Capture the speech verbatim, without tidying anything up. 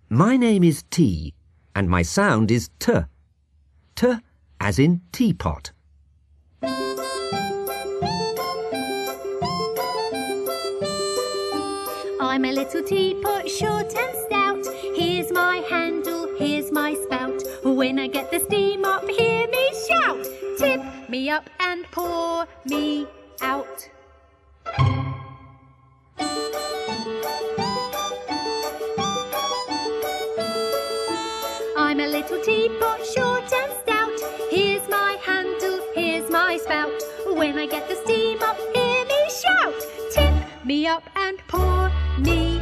My name is T, and my sound is T. T as in teapot. I'm a little teapot, short and stout. Here's my handle, here's my spout. When I get the steam up, hear me shout. Tip me up and pour me out. I'm a little teapot, short and stout. Here's my handle, here's my spout. When I get the steam up, hear me shout. Tip me up and pour me